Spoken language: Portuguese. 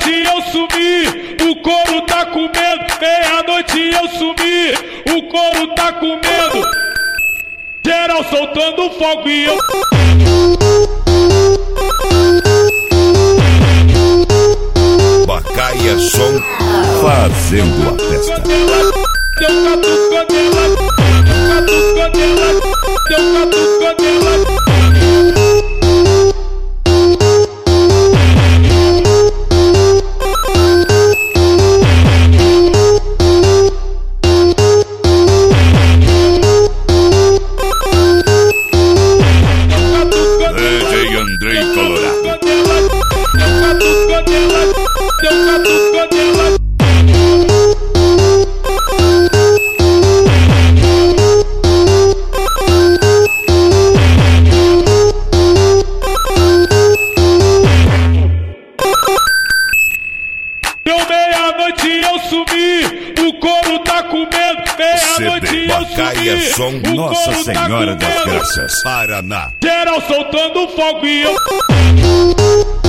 Meia-noite eu sumi, o couro tá com medo. Meia-noite eu sumi, o couro tá com medo. Geral soltando fogo e eu... Bacaia Som fazendo a festa. Deu catuca nela, deu catuca nela. DJ Andrei Colorado. Deu meia-noite eu sumi, o couro tá com medo. Meia-noite CD eu Bacaia sumi, Som o Nossa couro tá Senhora com das medo. Graças, Paraná. Geral soltando fogo e eu...